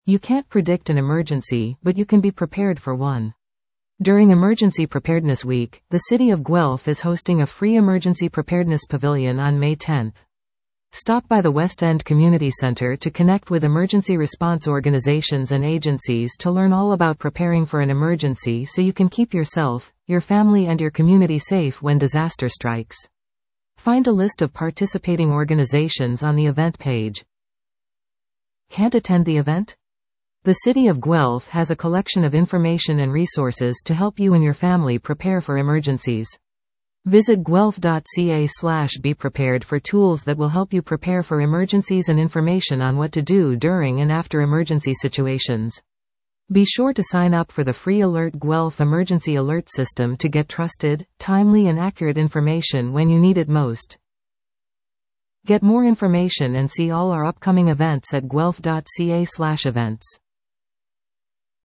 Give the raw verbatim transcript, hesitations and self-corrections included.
You can't predict an emergency, but you can be prepared for one. During Emergency Preparedness Week, the City of Guelph is hosting a free Emergency Preparedness Pavilion on May tenth. Stop by the West End Community Center to connect with emergency response organizations and agencies to learn all about preparing for an emergency so you can keep yourself, your family and your community safe when disaster strikes. Find a list of participating organizations on the event page. Can't attend the event? The City of Guelph has a collection of information and resources to help you and your family prepare for emergencies. Visit guelph dot c a slash be prepared for tools that will help you prepare for emergencies and information on what to do during and after emergency situations. Be sure to sign up for the free Alert Guelph Emergency Alert System to get trusted, timely and accurate information when you need it most. Get more information and see all our upcoming events at guelph dot c a slash events.